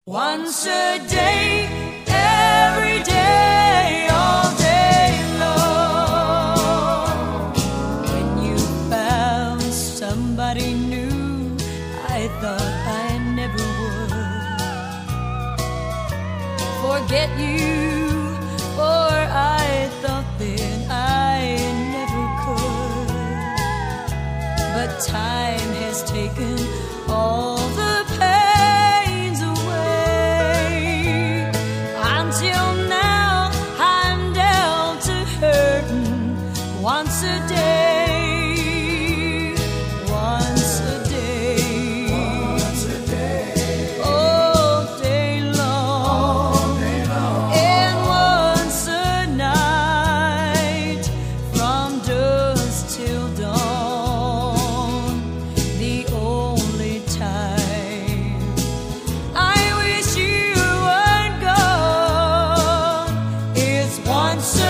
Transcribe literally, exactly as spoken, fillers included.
Once a day, every day, all day long. When you found somebody new, I thought I never would forget you, for I thought then I never could. But time has taken all the pains away. Until now I'm down to hurting once a day, once a day, once a day, all day long, all day long. and once a night from dusk till dawn. The only time I wish you weren't gone is once a